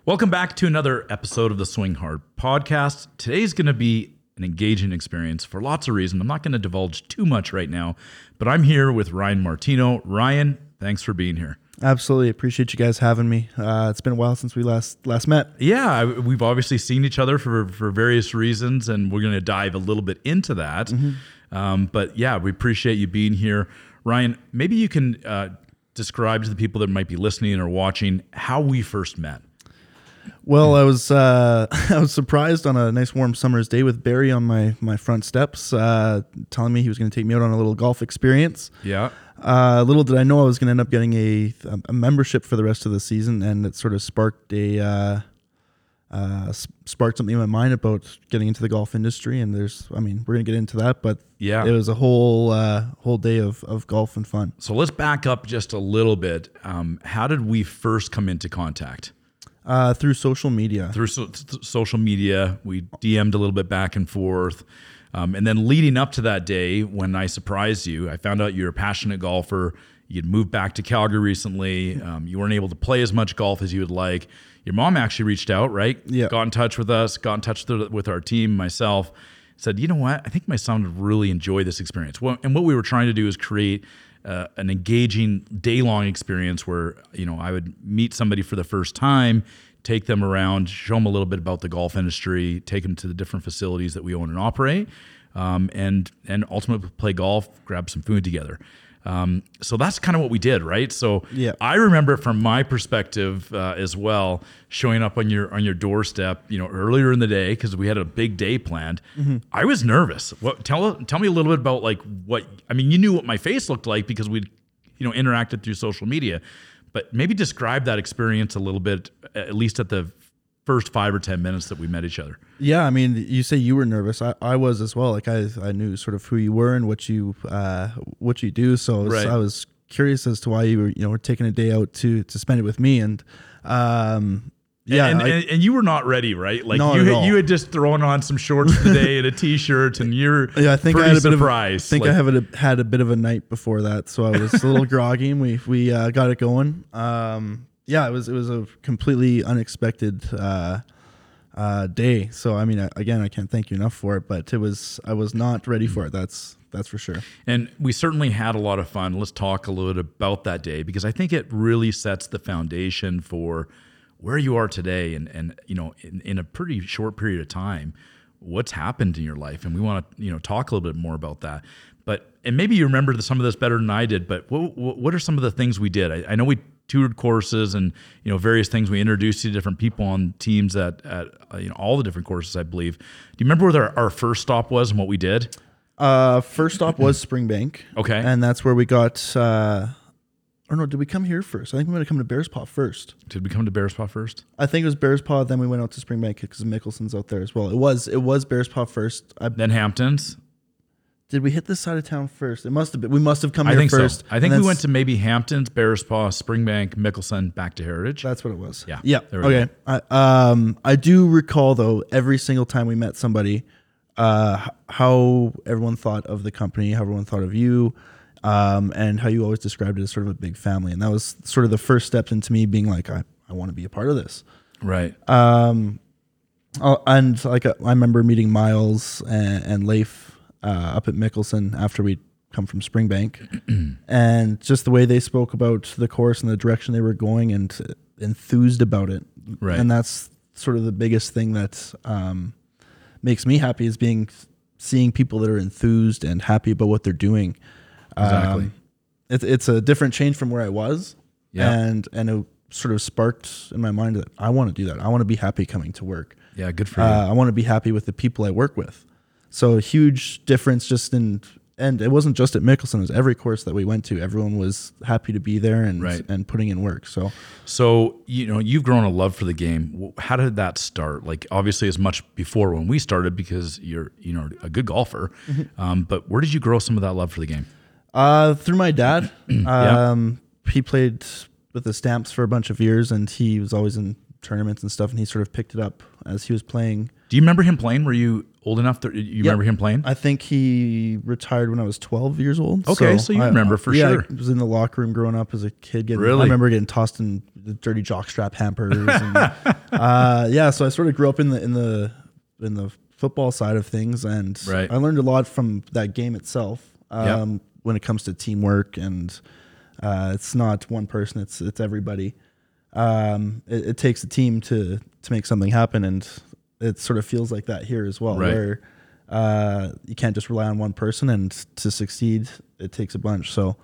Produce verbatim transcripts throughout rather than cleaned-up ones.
Welcome back to another episode of the Swing Hard podcast. Today's going to be an engaging experience for lots of reasons. I'm not going to divulge too much right now, but I'm here with Ryan Martino. Ryan, thanks for being here. Absolutely. Appreciate you guys having me. Uh, it's been a while since we last last met. Yeah, we've obviously seen each other for, for various reasons, and we're going to dive a little bit into that. Mm-hmm. Um, but yeah, we appreciate you being here. Ryan, maybe you can uh, describe to the people that might be listening or watching how we first met. Well, I was uh, I was surprised on a nice warm summer's day with Barry on my my front steps, uh, telling me he was going to take me out on a little golf experience. Yeah. Uh, little did I know I was going to end up getting a a membership for the rest of the season, and it sort of sparked a uh, uh, sparked something in my mind about getting into the golf industry. And there's, I mean, we're going to get into that, but yeah, it was a whole uh, whole day of of golf and fun. So let's back up just a little bit. Um, how did we first come into contact? Uh, through social media. Through so, th- social media, we D M'd a little bit back and forth. Um, and then leading up to that day when I surprised you, I found out you're a passionate golfer. You'd moved back to Calgary recently. Um, you weren't able to play as much golf as you would like. Your mom actually reached out, right? Yeah. Got in touch with us, got in touch with, with our team, myself. Said, you know what? I think my son would really enjoy this experience. Well, and what we were trying to do is create Uh, an engaging day-long experience where, you know, I would meet somebody for the first time, take them around, show them a little bit about the golf industry, take them to the different facilities that we own and operate, um, and and ultimately play golf, grab some food together. Um, so that's kind of what we did, right? So yeah. I remember from my perspective uh, as well, showing up on your on your doorstep, you know, earlier in the day because we had a big day planned. Mm-hmm. I was nervous. What tell tell me a little bit about like what I mean. You knew what my face looked like because we'd you know interacted through social media, but maybe describe that experience a little bit, at least at the first five or ten minutes that we met each other. Yeah, I mean, you say you were nervous. I, I was as well. Like I, I knew sort of who you were and what you, uh, what you do. So I was, right. I was curious as to why you were, you know, were taking a day out to to spend it with me. And um, yeah, and, I, and, and you were not ready, right? Like not you, at had, all. you had just thrown on some shorts today and a t-shirt, and you're yeah, I think pretty I had a bit surprised. Of, I think like, I have a, had a bit of a night before that, so I was a little groggy. And we we uh, got it going. Um, yeah, it was it was a completely unexpected Uh, Uh, day. So I mean, again, I can't thank you enough for it, but it was I was not ready for it. That's that's for sure. And we certainly had a lot of fun. Let's talk a little bit about that day because I think it really sets the foundation for where you are today, and and you know, in, in a pretty short period of time, what's happened in your life, and we want to you know talk a little bit more about that. But and maybe you remember the, some of this better than I did. But what what are some of the things we did? I, I know we toured courses and you know various things. We introduced you to different people on teams at at uh, you know all the different courses, I believe. Do you remember where our, our first stop was and what we did? Uh, first stop was Springbank. Okay, and that's where we got. Uh, or no, did we come here first? I think we might have come to Bearspaw first. Did we come to Bearspaw first? I think it was Bearspaw. Then we went out to Springbank because Mickelson's out there as well. It was it was Bearspaw first. I, then Hamptons. Did we hit this side of town first? It must have been. We must have come I here think first. So. I think we went to maybe Hamptons, Bearspaw, Springbank, Mickelson, back to Heritage. That's what it was. Yeah. Yeah. Okay. I, um, I do recall though every single time we met somebody, uh, how everyone thought of the company, how everyone thought of you, um, and how you always described it as sort of a big family. And that was sort of the first steps into me being like, I, I want to be a part of this. Right. Um, uh, and like uh, I remember meeting Miles and, and Leif. Uh, up at Mickelson after we'd come from Springbank, and just the way they spoke about the course and the direction they were going and enthused about it. Right. And that's sort of the biggest thing that um, makes me happy is being seeing people that are enthused and happy about what they're doing. Exactly. Um, it's it's a different change from where I was, yeah. and and it sort of sparked in my mind that I want to do that. I want to be happy coming to work. Yeah, good for you. Uh, I want to be happy with the people I work with. So a huge difference just in, and it wasn't just at Mickelson, it was every course that we went to. Everyone was happy to be there and right. and putting in work. So, so you know, you've grown a love for the game. How did that start? Like, obviously, as much before when we started because you're, you know, a good golfer. Mm-hmm. Um, but where did you grow some of that love for the game? Uh, through my dad. yeah. um, he played with the Stamps for a bunch of years, and he was always in tournaments and stuff, and he sort of picked it up as he was playing. Do you remember him playing? Were you old enough that you yep. remember him playing? I think he retired when I was twelve years old. Okay, so, so you I, remember for yeah, sure. I was in the locker room growing up as a kid. Getting, really? I remember getting tossed in the dirty jockstrap hampers and uh, yeah, so I sort of grew up in the in the in the football side of things, and Right. I learned a lot from that game itself. Um, Yep. When it comes to teamwork, and uh, it's not one person; it's it's everybody. Um, it, it takes a team to to make something happen, and it sort of feels like that here as well, Right. where uh, you can't just rely on one person, and to succeed, it takes a bunch. So.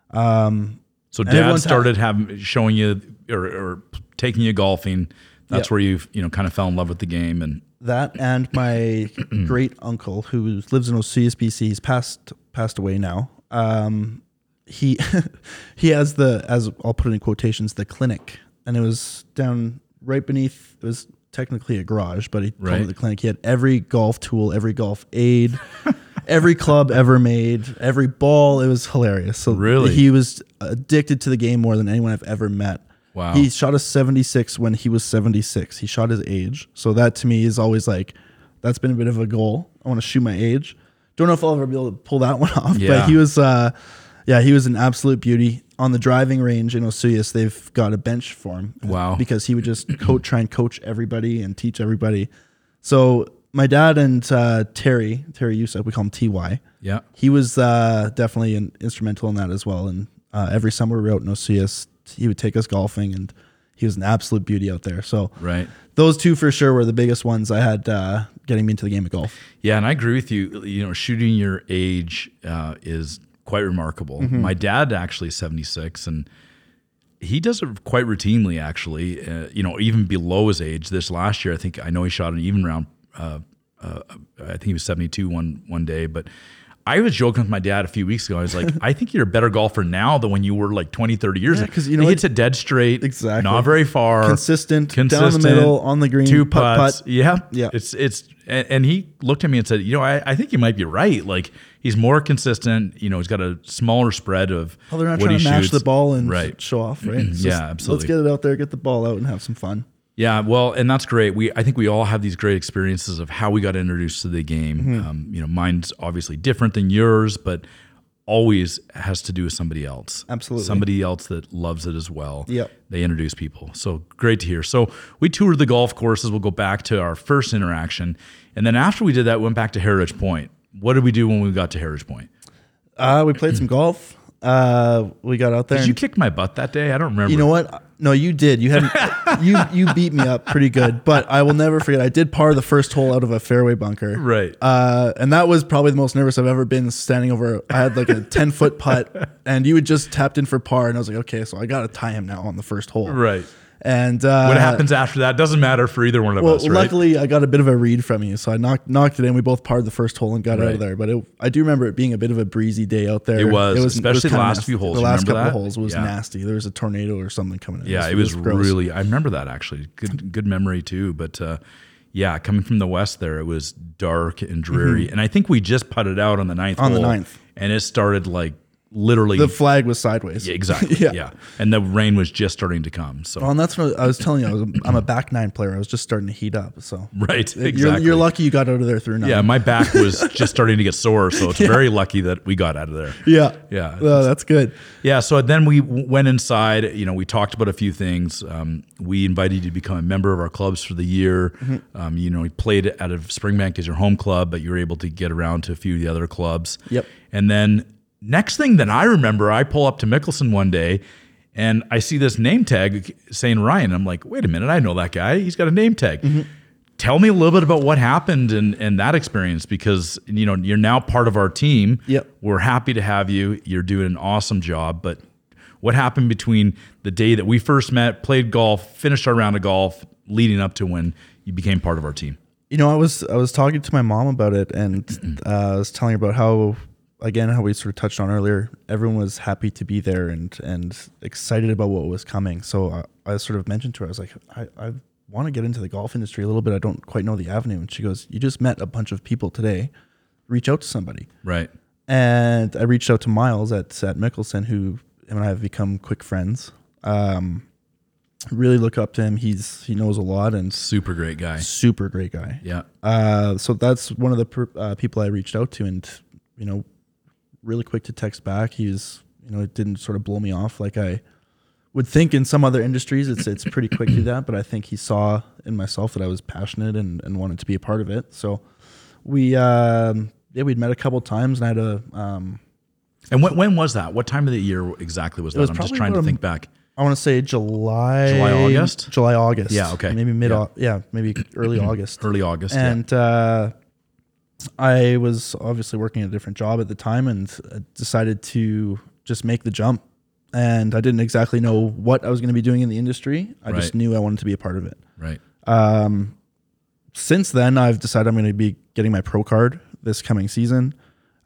Um, So And dad everyone's started having showing you or, or taking you golfing. That's Yep. where you you know kind of fell in love with the game. And That and my great uncle who lives in Oceus, B C. He's passed passed away now. Um, he he has the, as I'll put it in quotations, the clinic, and it was down right beneath. It was technically a garage, but he called Right. it the clinic. He had every golf tool, every golf aid, every club ever made, every ball. It was hilarious. So Really? he was addicted to the game more than anyone I've ever met. Wow. He shot a seventy-six when he was seventy-six. He shot his age. So that to me is always like, that's been a bit of a goal. I want to shoot my age. Don't know if I'll ever be able to pull that one off, Yeah. but he was, uh, yeah, he was an absolute beauty. On the driving range in Oceus, they've got a bench for him. Wow. Because he would just coach, try and coach everybody and teach everybody. So my dad and uh, Terry, Terry Youssef, we call him T Y. yeah. He was uh, definitely an, instrumental in that as well. And uh, every summer we were out in Oceus, he would take us golfing, and he was an absolute beauty out there. So Right. those two for sure were the biggest ones I had uh, getting me into the game of golf. Yeah, and I agree with you. You know, shooting your age uh, is quite remarkable. My dad actually is seventy-six, and he does it quite routinely. Actually, uh, you know, even below his age. This last year, I think I know he shot an even round. Uh, uh, I think he was seventy-two one one day, but. I was joking with my dad a few weeks ago. I was like, I think you're a better golfer now than when you were like twenty, thirty years Yeah, ago. 'cause you know he what? hits it dead straight. Exactly. Not very far. Consistent, down Consistent, the middle, on the green, two putt, putts. putt. Yeah. Yeah. It's, it's, and, and he looked at me and said, you know, I, I think you might be right. Like he's more consistent. You know, he's got a smaller spread of Well, they're not what trying he to mash shoots. the ball and Right. show off, right? It's Yeah, just, absolutely. Let's get it out there, get the ball out, and have some fun. Yeah, well, and that's great. We I think we all have these great experiences of how we got introduced to the game. Mm-hmm. Um, you know, mine's obviously different than yours, but always has to do with somebody else. Absolutely. Somebody else that loves it as well. Yep. They introduce people. So great to hear. So we toured the golf courses. We'll go back to our first interaction. And then after we did that, we went back to Heritage Point. What did we do when we got to Heritage Point? Uh, we played some golf. Uh, we got out there. Did you and- kick my butt that day? I don't remember. You know what? No, you did. You had you you beat me up pretty good, but I will never forget. I did par the first hole out of a fairway bunker, Right. Uh, and that was probably the most nervous I've ever been. Standing over, I had like a ten foot putt, and you had just tapped in for par, and I was like, okay, so I got to tie him now on the first hole, Right. And uh, What happens after that doesn't matter for either one of Well, us, right? luckily I got a bit of a read from you, so I knocked knocked it in. We both parred the first hole and got out Right. of there. But it, I do remember it being a bit of a breezy day out there. It was, especially the kinda last nasty. few holes. The You last remember couple of that? holes was Yeah. nasty. There was a tornado or something coming in. Yeah, it was, gross. really. I remember that actually. Good, good memory too. But uh, yeah, coming from the west, there it was dark and dreary, and I think we just putted out on the ninth Mm-hmm. On the hole, ninth. and it started like literally. The flag was sideways. yeah, exactly. yeah. yeah. and the rain was just starting to come. So Well, and that's what I was telling you. I was a, I'm a back nine player. I was just starting to heat up. So right, exactly. you're, you're lucky you got out of there through nine. Yeah, my back was just starting to get sore, so it's very lucky that we got out of there. yeah, Yeah. Oh, that's good. Yeah, so then we w- went inside. You know, we talked about a few things. Um, we invited you to become a member of our clubs for the year. Mm-hmm. Um, you know, we played out of Springbank as your home club, but you were able to get around to a few of the other clubs. Yep. And then next thing that I remember, I pull up to Mickelson one day, and I see this name tag saying Ryan. I'm like, wait a minute, I know that guy. He's got a name tag. Mm-hmm. Tell me a little bit about what happened and, and that experience, because you know you're now part of our team. Yep. We're happy to have you. You're doing an awesome job. But what happened between the day that we first met, played golf, finished our round of golf, leading up to when you became part of our team? You know, I was I was talking to my mom about it, and uh, I was telling her about how, again, how we sort of touched on earlier, everyone was happy to be there and and excited about what was coming. So I, I sort of mentioned to her, I was like, I, I want to get into the golf industry a little bit. I don't quite know the avenue. And she goes, you just met a bunch of people today. Reach out to somebody. Right. And I reached out to Miles at at Mickelson, who him and I have become quick friends. Um, really look up to him. He's he knows a lot and Super great guy. super great guy. Yeah. Uh, so that's one of the per, uh, people I reached out to, and you know, really quick to text back. He's you know, it didn't sort of blow me off like I would think in some other industries it's it's pretty quick to do that, but I think he saw in myself that I was passionate and, and wanted to be a part of it. So we um, yeah we'd met a couple times, and I had a um, and when when was that? What time of the year exactly was that? was I'm just probably trying to about a- think back. I want to say July, July, August? July, August. Yeah, okay. Maybe mid, Yeah. yeah, yeah maybe early August. Early August. And uh, I was obviously working at a different job at the time, and uh, decided to just make the jump. And I didn't exactly know what I was going to be doing in the industry. I Right. just knew I wanted to be a part of it. yeah. Right. Um, since then, I've decided I'm going to be getting my pro card this coming season.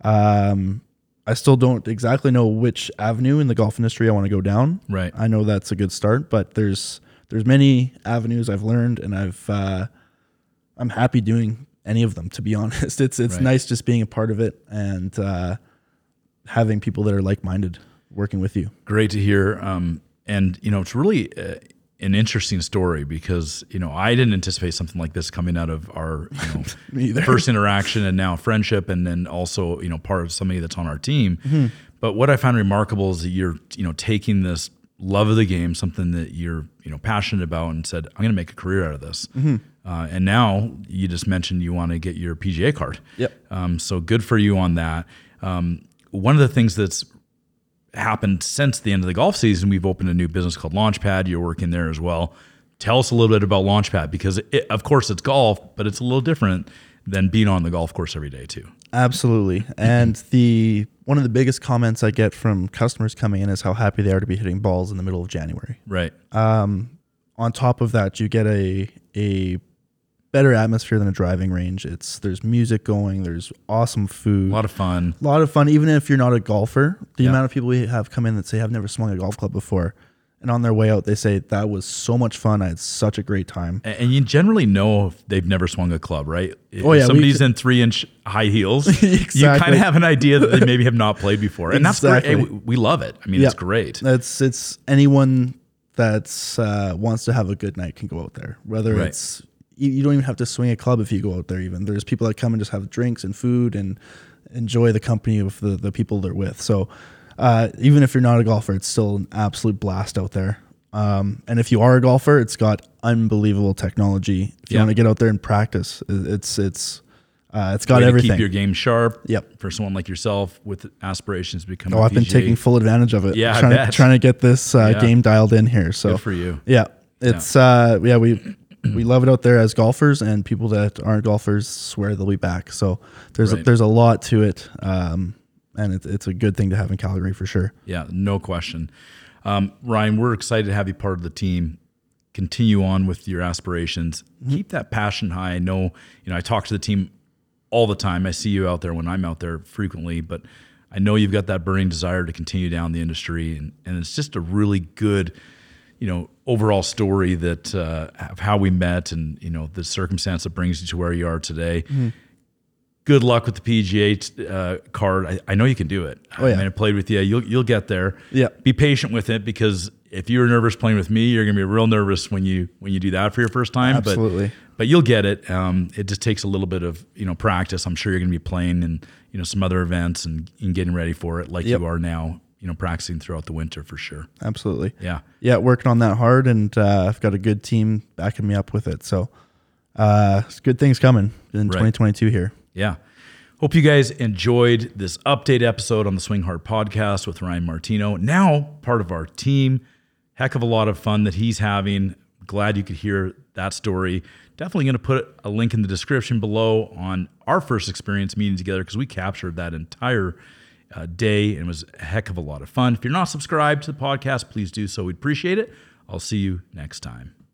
Um, I still don't exactly know which avenue in the golf industry I want to go down. Right. I know that's a good start, but there's there's many avenues I've learned, and I've uh, I'm happy doing any of them. To be honest, it's it's Right. nice just being a part of it and uh, having people that are like minded working with you. Great to hear. Um, and you know, it's really uh, an interesting story because you know I didn't anticipate something like this coming out of our you know Me either. first interaction and now friendship, and then also you know part of somebody that's on our team. Mm-hmm. But what I found remarkable is that you're you know taking this love of the game, something that you're you know passionate about, and said, I'm going to make a career out of this. Mm-hmm. Uh, and now you just mentioned you want to get your P G A card. Yep. Um, so good for you on that. Um, one of the things that's happened since the end of the golf season, we've opened a new business called Launchpad. You're working there as well. Tell us a little bit about Launchpad, because it, of course it's golf, but it's a little different than being on the golf course every day too. Absolutely. And the one of the biggest comments I get from customers coming in is how happy they are to be hitting balls in the middle of January. Right. Um, on top of that, you get a a better atmosphere than a driving range. It's there's music going, there's awesome food, A lot of fun. a lot of fun. Even if you're not a golfer, the Yeah. amount of people we have come in that say I've never swung a golf club before, and on their way out they say that was so much fun. I had such a great time. And and you generally know if they've never swung a club, right? Oh, yeah, If we somebody's could- in three inch high heels, you Exactly. kind of have an idea that they maybe have not played before. And that's great. Hey, Exactly. we, we love it. I mean, Yeah. it's great. It's it's anyone that's uh, wants to have a good night can go out there. Whether Right. it's you, you don't even have to swing a club if you go out there. Even there's people that come and just have drinks and food and enjoy the company of the the people they're with. So uh, even if you're not a golfer, it's still an absolute blast out there. Um, and if you are a golfer, it's got unbelievable technology. If you Yeah. want to get out there and practice, it- it's it's uh, it's got Way to everything. keep your game sharp. Yep. For someone like yourself with aspirations to become Oh, a I've been P G A. taking full advantage of it. Yeah, I trying bet. to trying to get this uh, Yeah. game dialed in here. So Good for you. yeah, it's uh, yeah we we love it out there as golfers, and people that aren't golfers swear they'll be back. So there's Right. a, there's a lot to it, um, and it's it's a good thing to have in Calgary for sure. Yeah, no question. Um, Ryan, we're excited to have you part of the team. Continue on with your aspirations. Keep that passion high. I know, you know, I talk to the team all the time. I see you out there when I'm out there frequently, but I know you've got that burning desire to continue down the industry, and, and it's just a really good, you know, overall story that uh, of how we met and, you know, the circumstance that brings you to where you are today. Good luck with the P G A t- uh, card. I, I know you can do it. Oh, yeah. I mean, I played with you. You'll you'll get there. Yeah. Be patient with it, because if you were nervous playing with me, you're gonna be real nervous when you when you do that for your first time. Absolutely. But but you'll get it. Um, it just takes a little bit of you know practice. I'm sure you're gonna be playing in you know some other events and, and getting ready for it like Yep. you are now. You know, practicing throughout the winter for sure. Absolutely. Yeah. Yeah, working on that hard, and uh, I've got a good team backing me up with it. So uh, it's good things coming in Right. twenty twenty-two here. Yeah. Hope you guys enjoyed this update episode on the Swing Hard podcast with Ryan Martino. Now part of our team. Heck of a lot of fun that he's having. Glad you could hear that story. Definitely going to put a link in the description below on our first experience meeting together, because we captured that entire uh, day and it was a heck of a lot of fun. If you're not subscribed to the podcast, please do so. We'd appreciate it. I'll see you next time.